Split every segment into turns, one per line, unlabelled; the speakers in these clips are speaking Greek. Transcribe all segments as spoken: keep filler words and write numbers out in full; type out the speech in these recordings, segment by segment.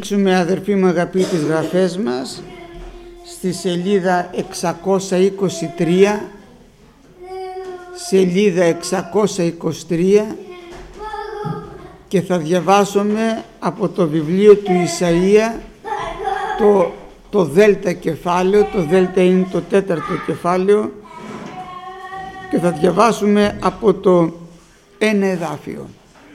ανοίξουμε, αδερφοί μου αγαπητοί, τις γραφές μας στη σελίδα εξακόσια είκοσι τρία, σελίδα εξακόσια είκοσι τρία, και θα διαβάσουμε από το βιβλίο του Ισαΐα το, το δέλτα κεφάλαιο. Το δέλτα είναι το τέταρτο κεφάλαιο και θα διαβάσουμε από το ένα εδάφιο.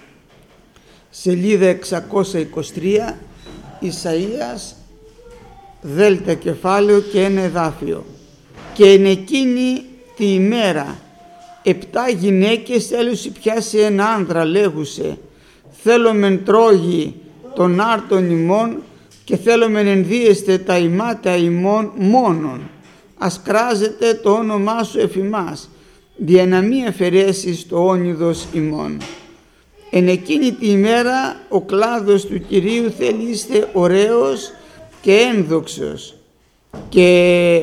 Σελίδα εξακόσια είκοσι τρία, Ισαΐας, δέλτα κεφάλαιο και ένα εδάφιο. Και εν εκείνη τη ημέρα επτά γυναίκες θέλουσι πιάσει ένα άνδρα, λέγουσε, θέλομεν τρώγει τον άρτον ημών και θέλομεν ενδύεστε τα ημάτα ημών μόνον. Ας κράζετε το όνομά σου εφ' ημάς, δια να μη αφαιρέσεις το όνειδος ημών. Εν εκείνη τη ημέρα ο κλάδος του Κυρίου θέλει είστε ωραίος και ένδοξος, και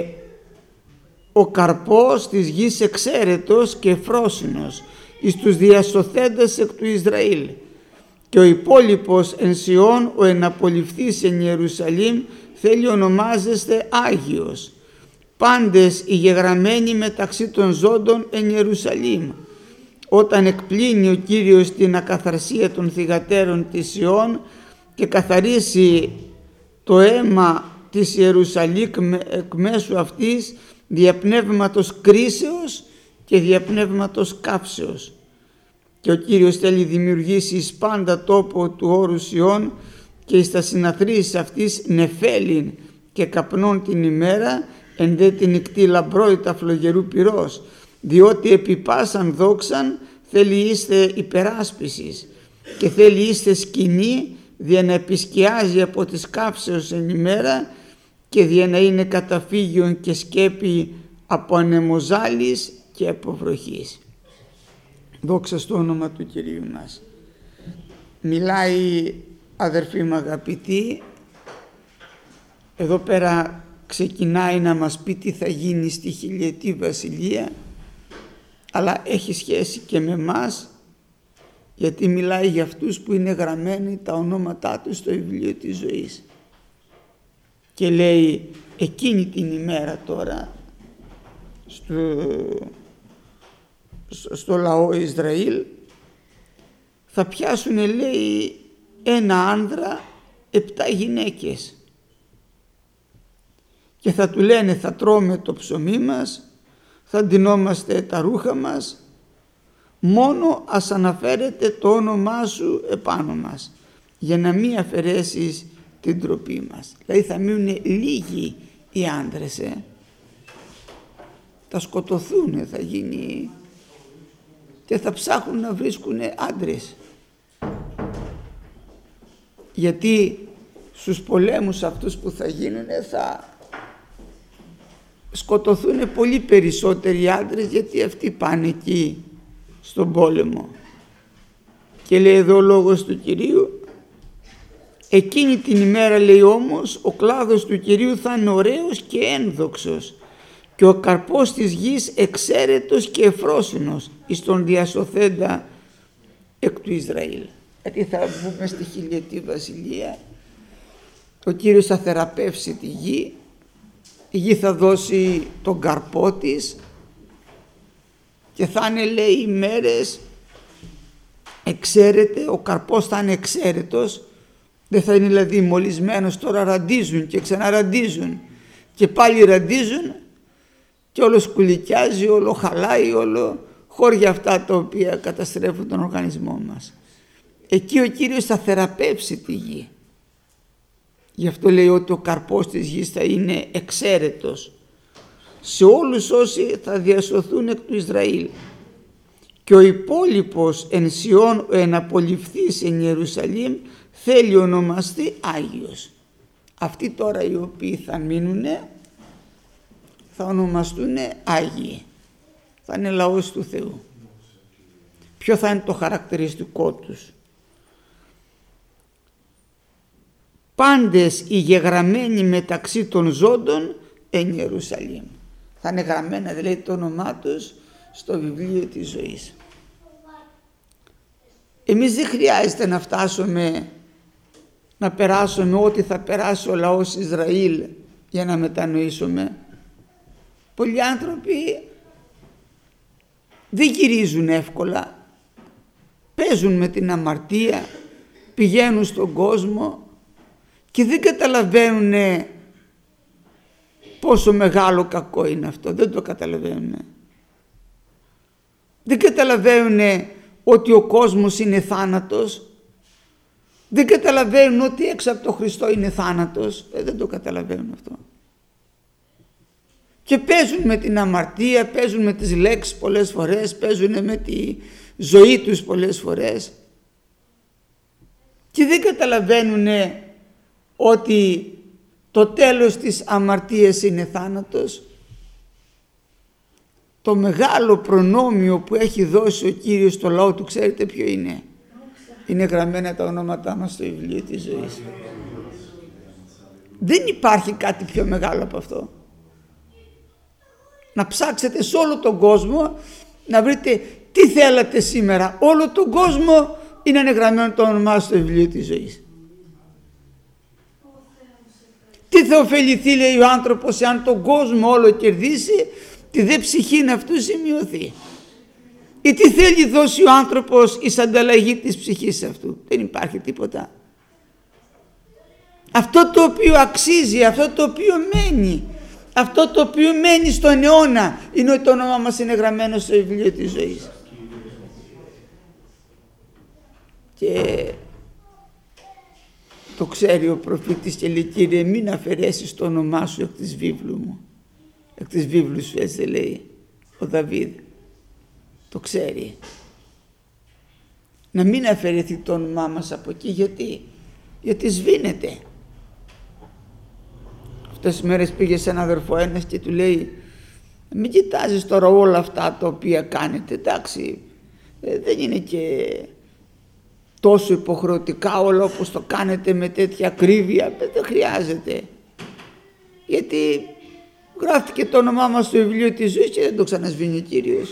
ο καρπός της γης εξαίρετος και φρόσινος εις τους διασωθέντες εκ του Ισραήλ. Και ο υπόλοιπος εν Σιών, ο εναπολυφθής εν Ιερουσαλήμ, θέλει ονομάζεστε Άγιος. Πάντες οι γεγραμμένοι μεταξύ των ζώντων εν Ιερουσαλήμ. Όταν εκπλύνει ο Κύριος την ακαθαρσία των θυγατέρων της Σιών και καθαρίσει το αίμα της Ιερουσαλήμ εκ μέσου αυτής, διαπνεύματος κρίσεως και διαπνεύματος καύσεως. Και ο Κύριος θέλει δημιουργήσει εις πάντα τόπο του όρου Σιών και εις τα συναθρήσεις αυτής νεφέλιν και καπνών την ημέρα, εν δε την νυκτή λαμπρόητα φλογερού πυρός, διότι επί πάσαν δόξαν θέλει είστε υπεράσπισης και θέλει είστε σκηνή δια να επισκιάζει από τις κάψεως εν ημέρα και δια να είναι καταφύγιον και σκέπη από ανεμοζάλης και από βροχής. Δόξα στο όνομα του Κυρίου μας. Μιλάει, αδερφοί μου αγαπητοί, εδώ πέρα ξεκινάει να μας πει τι θα γίνει στη χιλιετή βασιλεία, αλλά έχει σχέση και με μας, γιατί μιλάει για αυτούς που είναι γραμμένοι τα ονόματά τους στο βιβλίο της ζωής. Και λέει εκείνη την ημέρα τώρα στο, στο λαό Ισραήλ θα πιάσουν, λέει, ένα άνδρα, επτά γυναίκες, και θα του λένε θα τρώμε το ψωμί μας, θα ντυνόμαστε τα ρούχα μας, μόνο ας αναφέρετε το όνομά σου επάνω μας, για να μην αφαιρέσεις την τροπή μας. Δηλαδή θα μείνουν λίγοι οι άντρες, ε. θα σκοτωθούν, θα γίνει, και θα ψάχνουν να βρίσκουν άντρες. Γιατί στους πολέμους αυτούς που θα γίνουν θα σκοτωθούν πολύ περισσότεροι άντρες, γιατί αυτοί πάνε εκεί στον πόλεμο. Και λέει εδώ ο λόγος του Κυρίου, εκείνη την ημέρα, λέει, όμως ο κλάδος του Κυρίου θα είναι ωραίος και ένδοξος και ο καρπός της γης εξαίρετος και εφρόσινος εις τον διασωθέντα εκ του Ισραήλ. Γιατί θα βγούμε στη χιλιετή βασιλεία, ο Κύριος θα θεραπεύσει τη γη, η γη θα δώσει τον καρπό της και θα είναι, λέει, ημέρες εξαίρετε, ο καρπός θα είναι εξαίρετος, δεν θα είναι δηλαδή μολυσμένος. Τώρα ραντίζουν και ξαναραντίζουν και πάλι ραντίζουν και όλο σκουλικιάζει, όλο χαλάει, όλο χώρια αυτά τα οποία καταστρέφουν τον οργανισμό μας. Εκεί ο Κύριος θα θεραπεύσει τη γη. Γι' αυτό λέει ότι ο καρπός της γης θα είναι εξαίρετος σε όλους όσοι θα διασωθούν εκ του Ισραήλ. Και ο υπόλοιπος εν Σιών, ο εναπολυφθής εν Ιερουσαλήμ, θέλει ονομαστεί Άγιος. Αυτοί τώρα οι οποίοι θα μείνουνε θα ονομαστούν Άγιοι. Θα είναι λαός του Θεού. Ποιο θα είναι το χαρακτηριστικό τους? Πάντες οι γεγραμμένοι μεταξύ των ζώντων εν Ιερουσαλήμ. Θα είναι γραμμένα, δηλαδή, το όνομά τους στο βιβλίο της ζωής. Εμείς δεν χρειάζεται να φτάσουμε να περάσουμε ό,τι θα περάσει ο λαός Ισραήλ για να μετανοήσουμε. Πολλοί άνθρωποι δεν γυρίζουν εύκολα, παίζουν με την αμαρτία, πηγαίνουν στον κόσμο και δεν καταλαβαίνουν πόσο μεγάλο κακό είναι αυτό, δεν το καταλαβαίνουν. Δεν καταλαβαίνουν ότι ο κόσμος είναι θάνατος, δεν καταλαβαίνουν ότι έξω από το Χριστό είναι θάνατος, ε, δεν το καταλαβαίνουν αυτό. Και παίζουν με την αμαρτία, παίζουν με τις λέξεις πολλές φορές, παίζουν με τη ζωή τους πολλές φορές και δεν καταλαβαίνουν ότι το τέλος της αμαρτίας είναι θάνατος. Το μεγάλο προνόμιο που έχει δώσει ο Κύριος στο λαό του, ξέρετε ποιο είναι? Είναι γραμμένα τα ονόματά μας στο βιβλίο της ζωής. Δεν υπάρχει κάτι πιο μεγάλο από αυτό. Να ψάξετε σε όλο τον κόσμο να βρείτε τι θέλατε σήμερα. Όλο τον κόσμο είναι γραμμένο το όνομά στο βιβλίο της ζωής. Τι θα ωφεληθεί, λέει ο άνθρωπος, αν τον κόσμο όλο κερδίσει, τη δε ψυχή αυτού σημειωθεί? Ή τι θέλει δώσει ο άνθρωπος εις ανταλλαγή της ψυχής αυτού? Δεν υπάρχει τίποτα. Αυτό το οποίο αξίζει, αυτό το οποίο μένει, αυτό το οποίο μένει στον αιώνα, είναι ότι το όνομα μας είναι γραμμένο στο βιβλίο της ζωής. Και το ξέρει ο προφήτης και λέει: Κύριε, μην αφαιρέσεις το όνομά σου εκ της βίβλου μου, εκ της βίβλου σου, έτσι λέει ο Δαβίδ. Το ξέρει. Να μην αφαιρεθεί το όνομά μας από εκεί. Γιατί? Γιατί σβήνεται. Αυτές τις μέρες πήγε σε έναν αδερφό ένας και του λέει: μην κοιτάζεις τώρα όλα αυτά τα οποία κάνετε, εντάξει, ε, δεν είναι και τόσο υποχρεωτικά όλα όπως το κάνετε με τέτοια ακρίβεια, δεν χρειάζεται. Γιατί γράφτηκε το όνομά μας στο βιβλίο της ζωής και δεν το ξανασβήνει ο Κύριος.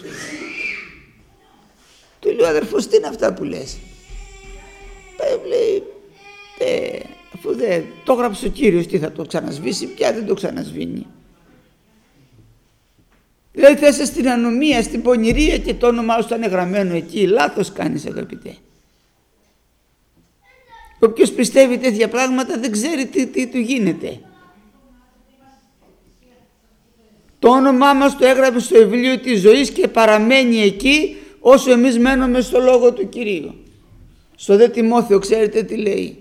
Του λέει ο αδερφός: τι είναι αυτά που λες? Ε, λέει, ε, αφού δεν το έγραψε ο Κύριος, τι θα το ξανασβήσει? Πια δεν το ξανασβήνει. Δηλαδή θα είσαι στην ανομία, στην πονηρία και το όνομά σου είναι γραμμένο εκεί. Λάθος κάνεις, αγαπητέ. Όποιος πιστεύει τέτοια πράγματα δεν ξέρει τι, τι του γίνεται. Το όνομά μας το έγραψε στο βιβλίο της ζωής και παραμένει εκεί όσο εμείς μένουμε στο λόγο του Κυρίου. Στο δε Τιμόθεο ξέρετε τι λέει?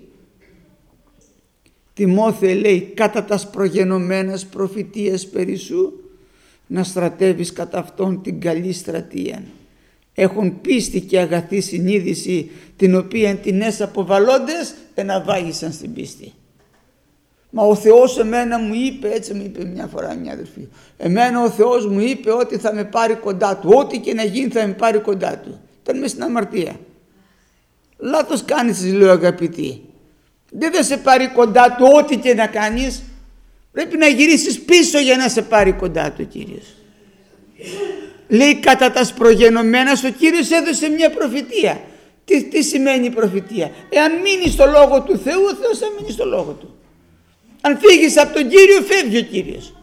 Τιμόθεε, λέει, κατά τας προγενωμένας προφητείας περί σου να στρατεύεις κατά αυτόν την καλή στρατεία. Έχουν πίστη και αγαθή συνείδηση, την οποία την ες αποβαλλόντες εναβάγησαν στην πίστη. Μα ο Θεός εμένα μου είπε, έτσι μου είπε μια φορά μια αδελφή, εμένα ο Θεός μου είπε ότι θα με πάρει κοντά του, ό,τι και να γίνει θα με πάρει κοντά του. Ήταν μέσα στην αμαρτία. Λάθος κάνεις, λέω αγαπητοί. Δεν θα σε πάρει κοντά του ό,τι και να κάνεις. Πρέπει να γυρίσεις πίσω για να σε πάρει κοντά του ο Κύριος. Λέει κατά τας προγενωμένας, ο Κύριος έδωσε μια προφητεία. Τι, τι σημαίνει προφητεία? Εάν μείνεις στο λόγο του Θεού, ο Θεός θα μείνει στο λόγο του. Αν φύγεις από τον Κύριο, φεύγει ο Κύριος.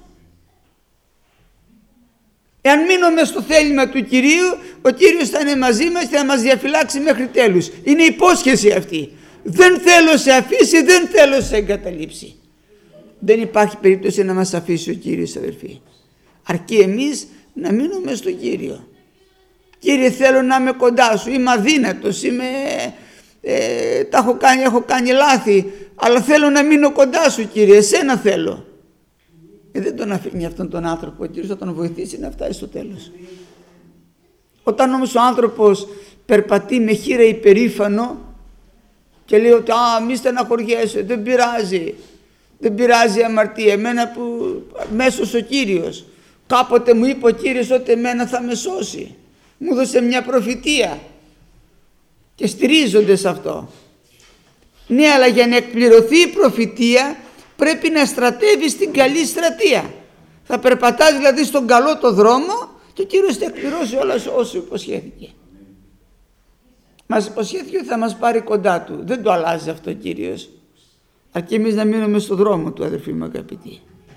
Εάν μείνουμε στο θέλημα του Κυρίου, ο Κύριος θα είναι μαζί μας και θα μας διαφυλάξει μέχρι τέλους. Είναι υπόσχεση αυτή. Δεν θέλω σε αφήσει, δεν θέλω σε εγκαταλείψει. Δεν υπάρχει περίπτωση να μας αφήσει ο Κύριος, αδελφοί. Αρκεί εμείς να μείνουμε στον Κύριο. Κύριε, θέλω να είμαι κοντά σου, είμαι αδύνατος, είμαι, ε, τα έχω κάνει, έχω κάνει λάθη, αλλά θέλω να μείνω κοντά σου, Κύριε, εσένα θέλω. Ε, δεν τον αφήνει αυτόν τον άνθρωπο, ο Κύριος θα τον βοηθήσει να φτάσει στο τέλος. Όταν όμως ο άνθρωπος περπατεί με χείρα υπερήφανο και λέει ότι α, μη στεναχωριέσαι, δεν πειράζει, δεν πειράζει η αμαρτία, εμένα που μέσος ο Κύριος, κάποτε μου είπε ο Κύριος ότι εμένα θα με σώσει, μου έδωσε μια προφητεία και στηρίζονται σε αυτό. Ναι, αλλά για να εκπληρωθεί η προφητεία πρέπει να στρατεύεις την καλή στρατεία. Θα περπατάς δηλαδή στον καλό το δρόμο και ο Κύριος θα εκπληρώσει όλα όσο υποσχέθηκε. Μας υποσχέθηκε ότι θα μας πάρει κοντά του. Δεν το αλλάζει αυτό ο Κύριος. αρκεί εμείς να μείνουμε στον δρόμο του, αδερφοί μου αγαπητοί.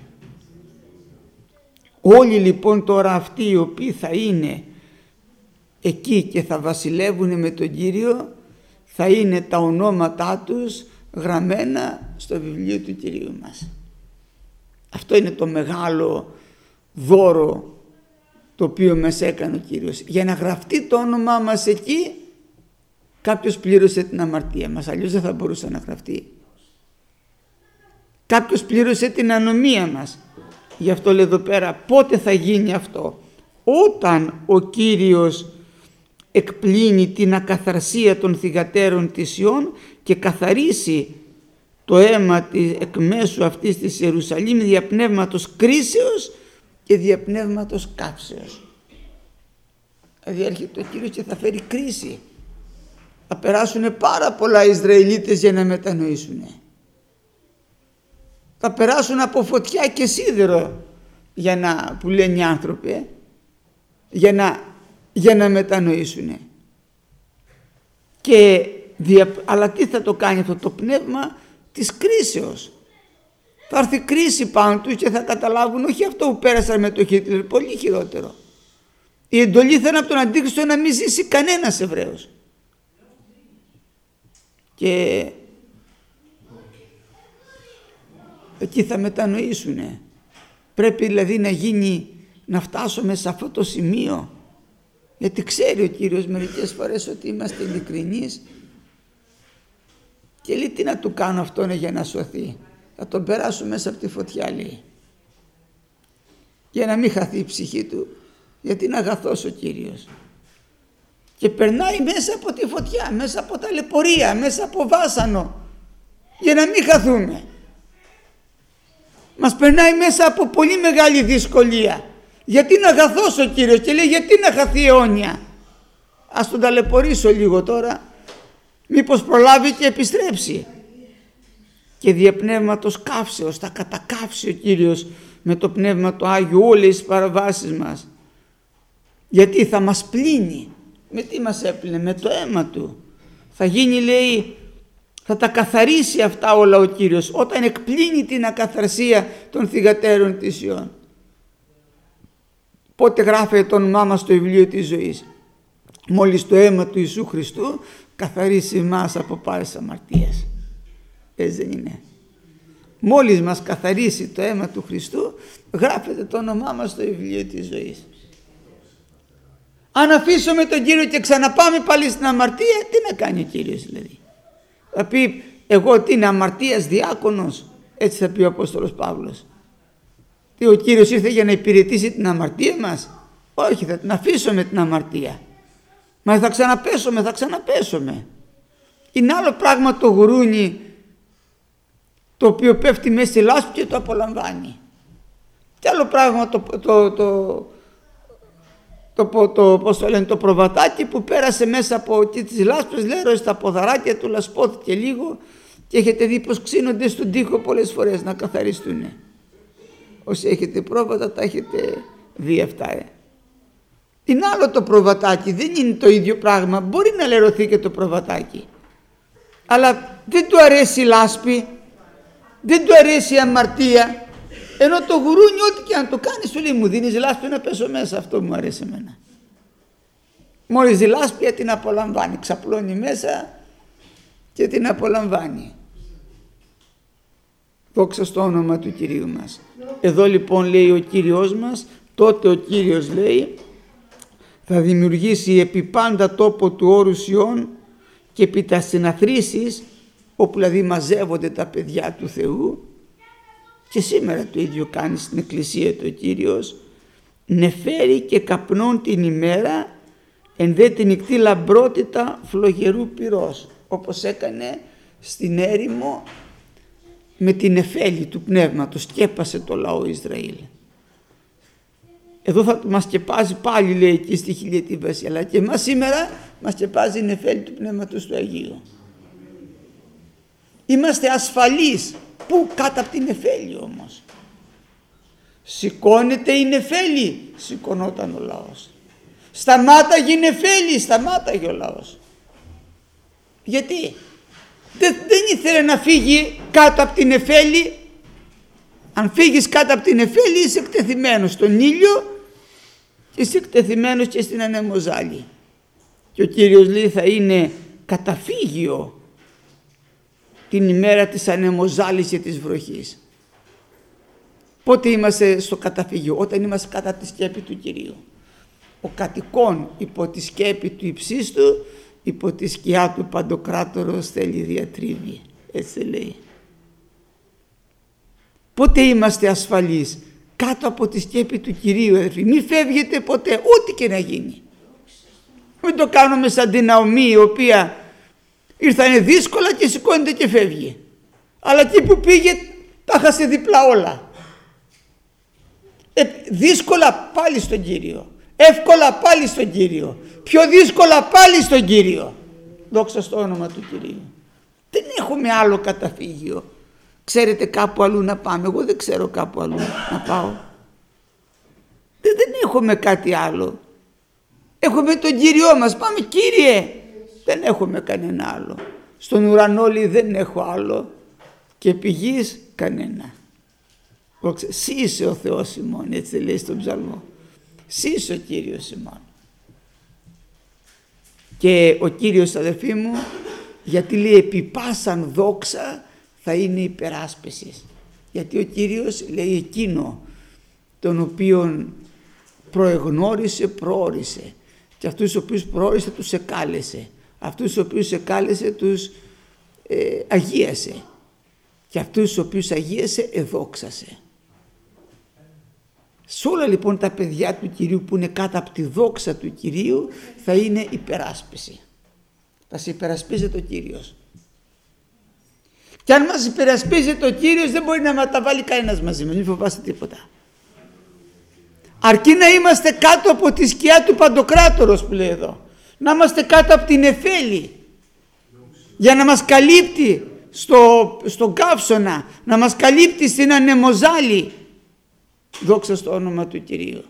Όλοι λοιπόν τώρα αυτοί οι οποίοι θα είναι εκεί και θα βασιλεύουν με τον Κύριο, θα είναι τα ονόματά τους γραμμένα στο βιβλίο του Κυρίου μας. Αυτό είναι το μεγάλο δώρο το οποίο μας έκανε ο Κύριος. Για να γραφτεί το όνομά μας εκεί, κάποιος πλήρωσε την αμαρτία μας, αλλιώς δεν θα μπορούσε να γραφτεί. Κάποιος πλήρωσε την ανομία μας. Γι' αυτό λέει εδώ πέρα, πότε θα γίνει αυτό? Όταν ο Κύριος εκπλύνει την ακαθαρσία των θυγατέρων της Ιών και καθαρίσει το αίμα της, εκ μέσου αυτής της Ιερουσαλήμ, δια πνεύματος κρίσεως και δια πνεύματος καύσεως. Δηλαδή έρχεται ο Κύριος και θα φέρει κρίση. Θα περάσουν πάρα πολλά Ισραηλίτες για να μετανοήσουν. Θα περάσουν από φωτιά και σίδερο, για να, που λένε οι άνθρωποι, για να, για να μετανοήσουν. Και, αλλά τι θα το κάνει αυτό? Το πνεύμα της κρίσεως. Θα έρθει κρίση πάνω τους και θα καταλάβουν, όχι αυτό που πέρασαν με το Χίτλερ, πολύ χειρότερο. Η εντολή θα είναι από τον Αντίχριστο να μην ζήσει κανένας Εβραίος. Και εκεί θα μετανοήσουνε. Πρέπει δηλαδή να γίνει, να φτάσουμε σε αυτό το σημείο, γιατί ξέρει ο Κύριος μερικές φορές ότι είμαστε ειλικρινείς και λέει, τι να του κάνω αυτόν για να σωθεί? Θα τον περάσω μέσα από τη φωτιά, λέει, για να μην χαθεί η ψυχή του, γιατί είναι αγαθός ο Κύριος. Και περνάει μέσα από τη φωτιά, μέσα από ταλαιπωρία, μέσα από βάσανο, για να μην χαθούμε. Μας περνάει μέσα από πολύ μεγάλη δυσκολία, γιατί είναι αγαθός ο Κύριος και λέει, γιατί να χαθεί αιώνια? Ας τον ταλαιπωρήσω λίγο τώρα, μήπως προλάβει και επιστρέψει. Και δια πνεύματος καύσεως θα κατακάψει ο Κύριος με το πνεύμα του Άγιου όλες τις παραβάσεις μας, γιατί θα μας πλύνει. Με τι μας έπλυνε? Με το αίμα του. Θα γίνει, λέει, θα τα καθαρίσει αυτά όλα ο Κύριος όταν εκπλύνει την ακαθαρσία των θυγατέρων της Ιών. Πότε γράφεται το όνομά μας στο βιβλίο της ζωής? Μόλις το αίμα του Ιησού Χριστού καθαρίσει εμάς από πάσης αμαρτίας. Έτσι δεν είναι? Μόλις μας καθαρίσει το αίμα του Χριστού, γράφεται το όνομά μας στο βιβλίο της ζωής. Αν αφήσουμε τον Κύριο και ξαναπάμε πάλι στην αμαρτία, τι να κάνει ο Κύριος δηλαδή? Θα πει, εγώ τι είναι αμαρτίας διάκονος? Έτσι θα πει ο Απόστολος Παύλος. Τι, ο Κύριος ήρθε για να υπηρετήσει την αμαρτία μας? Όχι, θα την αφήσουμε την αμαρτία. Μα θα ξαναπέσουμε, θα ξαναπέσουμε. Είναι άλλο πράγμα το γουρούνι το οποίο πέφτει μέσα στη λάσπη και το απολαμβάνει. Και άλλο πράγμα το, το, το, το, το, το, πώς το λένε, το προβατάκι που πέρασε μέσα από τις λάσπες, λέω, στα ποδαράκια του λασπώθηκε λίγο και έχετε δει πως ξύνονται στον τοίχο πολλές φορές να καθαριστούν. Όσοι έχετε πρόβατα τα έχετε δει αυτά. Ε. Είναι άλλο το προβατάκι, δεν είναι το ίδιο πράγμα. Μπορεί να λερωθεί και το προβατάκι, αλλά δεν του αρέσει η λάσπη, δεν του αρέσει η αμαρτία. Ενώ το γουρούνι ό,τι και αν το κάνει σου λέει, μου δίνεις λάσπη να πέσω μέσα, αυτό μου αρέσει εμένα. Μόλις η λάσπη την απολαμβάνει, ξαπλώνει μέσα και την απολαμβάνει. Δόξα στο όνομα του Κυρίου μας. Εδώ λοιπόν λέει ο Κύριος μας, τότε ο Κύριος λέει θα δημιουργήσει επί πάντα τόπο του όρους Ιών και επί τα συναθρήσεις, όπου δηλαδή μαζεύονται τα παιδιά του Θεού, και σήμερα το ίδιο κάνει στην Εκκλησία του ο Κύριος, νεφέρει και καπνών την ημέρα, εν δε την νυχτή λαμπρότητα φλογερού πυρός, όπως έκανε στην έρημο με την νεφέλη του πνεύματος, σκέπασε το λαό Ισραήλ. Εδώ θα μας σκεπάζει πάλι, λέει εκεί στη χιλιετή βάση, αλλά και εμάς σήμερα μας σκεπάζει η νεφέλη του πνεύματος του Αγίου. Είμαστε ασφαλείς. Πού? Κάτω από την νεφέλη όμως. Σηκώνεται η νεφέλη, σηκωνόταν ο λαός. Σταμάταγε η νεφέλη, σταμάταγε ο λαός. Γιατί? Δεν, δεν ήθελε να φύγει κάτω από την Νεφέλη. Αν φύγεις κάτω από την Νεφέλη είσαι εκτεθειμένος στον ήλιο και είσαι εκτεθειμένος και στην ανεμοζάλη. Και ο Κύριος λέει θα είναι καταφύγιο την ημέρα της ανεμοζάλης και της βροχής. Πότε είμαστε στο καταφύγιο? Όταν είμαστε κατά τη σκέπη του Κυρίου. Ο κατοικών υπό τη σκέπη του υψίστου, υπό τη σκιά του Παντοκράτορος θέλει διατρίβει. Έτσι λέει. Πότε είμαστε ασφαλείς? Κάτω από τη σκέπη του Κυρίου, αδερφοί. Μην φεύγετε ποτέ, ό,τι και να γίνει. Μην το κάνουμε σαν την Ναομή, η οποία ήρθανε δύσκολα και σηκώνεται και φεύγει. Αλλά εκεί που πήγε τα χάσε διπλά όλα. Ε, δύσκολα πάλι στον Κύριο. Εύκολα πάλι στον Κύριο. Πιο δύσκολα πάλι στον Κύριο. Δόξα στο όνομα του Κυρίου. Δεν έχουμε άλλο καταφύγιο. Ξέρετε κάπου αλλού να πάμε? Εγώ δεν ξέρω κάπου αλλού να πάω. Δεν, δεν έχουμε κάτι άλλο. Έχουμε τον Κύριό μας. Πάμε, Κύριε. Δεν έχουμε κανένα άλλο. Στον ουρανό λέει δεν έχω άλλο. Και επί γης κανένα. Συ είσαι ο Θεός ημών, έτσι λέει στον ψαλμό. Συ είσαι ο Κύριος ημών. Και ο Κύριος, αδερφοί μου, γιατί λέει επί πάσαν δόξα θα είναι υπεράσπισης. Γιατί ο Κύριος λέει εκείνο τον οποίον προεγνώρισε, προόρισε. Και αυτούς τους οποίους προόρισε τους εκάλεσε. Αυτούς τους οποίους εκάλεσε τους ε, αγίασε. Και αυτούς τους οποίους αγίασε εδόξασε. Σε όλα λοιπόν τα παιδιά του Κυρίου που είναι κάτω από τη δόξα του Κυρίου θα είναι υπεράσπιση. Θα σε υπερασπίζεται ο Κύριος. Και αν μας υπερασπίζεται ο Κύριος δεν μπορεί να τα βάλει κανένας μαζί μας. Μην φοβάστε τίποτα. Αρκεί να είμαστε κάτω από τη σκιά του Παντοκράτορος που λέει εδώ. Να είμαστε κάτω από την Νεφέλη. Για να μας καλύπτει στο, στον καύσωνα. Να μας καλύπτει στην ανεμοζάλη. Δόξα στο όνομα του Κυρίου.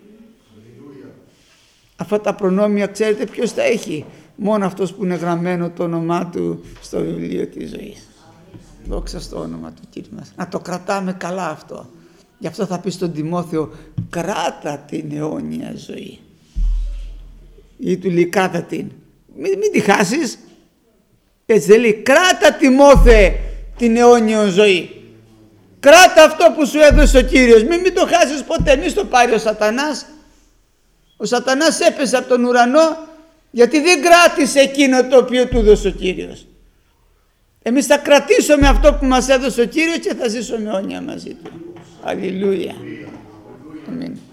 Αυτά τα προνόμια ξέρετε ποιος τα έχει? Μόνο αυτός που είναι γραμμένο το όνομά του στο βιβλίο της ζωής. Δόξα στο όνομα του Κύριου μας. Να το κρατάμε καλά αυτό. Γι' αυτό θα πει στον Τιμόθεο κράτα την αιώνια ζωή. Ή του λέει κράτα την. Μην, μην τη χάσεις. Έτσι δεν λέει κράτα Τιμόθε την αιώνια ζωή. Κράτα αυτό που σου έδωσε ο Κύριος. Μην, μην το χάσεις ποτέ. Μη στο πάρει ο σατανάς. Ο σατανάς έπεσε από τον ουρανό γιατί δεν κράτησε εκείνο το οποίο του έδωσε ο Κύριος. Εμείς θα κρατήσουμε αυτό που μας έδωσε ο Κύριος και θα ζήσουμε αιώνια μαζί του. Αλληλούια. Αμήν.